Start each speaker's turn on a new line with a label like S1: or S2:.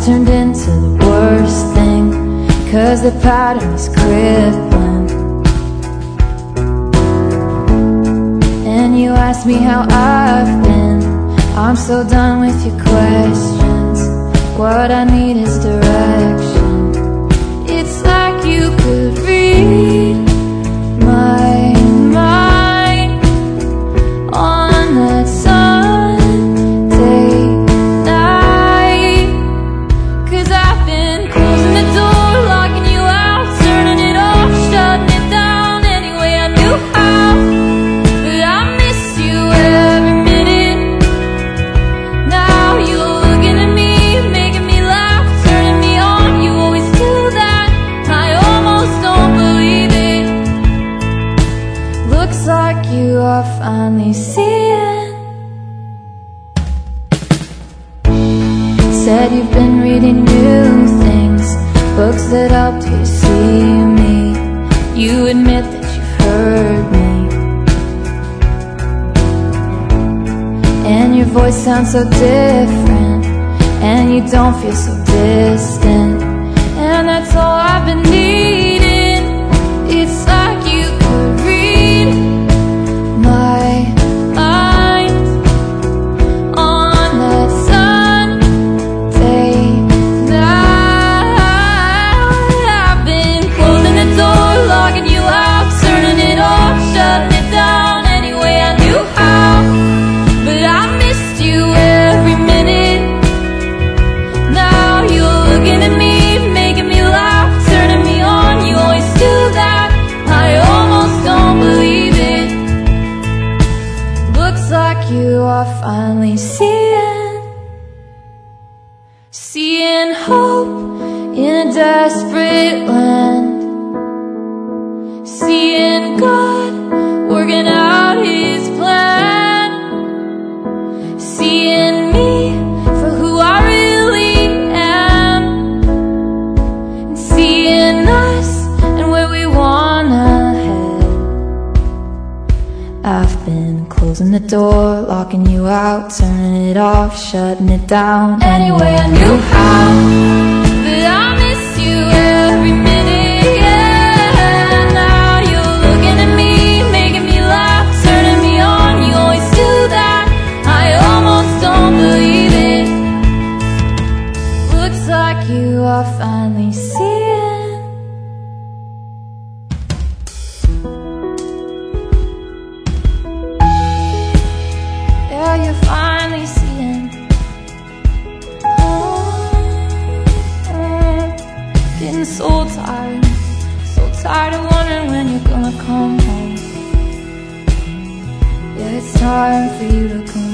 S1: turned into the worst thing, 'cause the pattern is crippling. And you ask me how I've been. I'm so done with your questions. What I need is direction. It's like you could read my mind on that Sunday night. 'C's I've been closing the door, locking you out, turning it off, shutting it down any way I knew how. But I miss you every minute. Now you're looking at me, making me laugh, turning me on. You always do that, I almost don't believe it. Looks like you are finally seeing. Said you've been reading new things, books that helped you see me. You admit that you've heard me, and your voice sounds so different, and you don't feel so distant. And that's all I've been needing. It's like you could read my mind on that Sunday night. I've been closing the door, locking you out, turning it off, shutting it down any way I knew how. But I missed you every minute. Now you're looking at me, making me laugh, turning me on. You always do that, I almost don't believe it. Looks like you are finally seeing hope in a desperate land, seeing God working out his plan, seeing me for who I really am, and seeing us and where we wanna head. I've been closing the door, locking you out, turning it off, shutting it down any way I knew how. But I miss you every minute, yeah. Now you're looking at me, making me laugh, turning me on. You always do that, I almost don't believe it. Looks like you are finally seeing. Yeah, you're finally seeing. Getting so tired of wondering when you're gonna come home. Yeah, it's time for you to come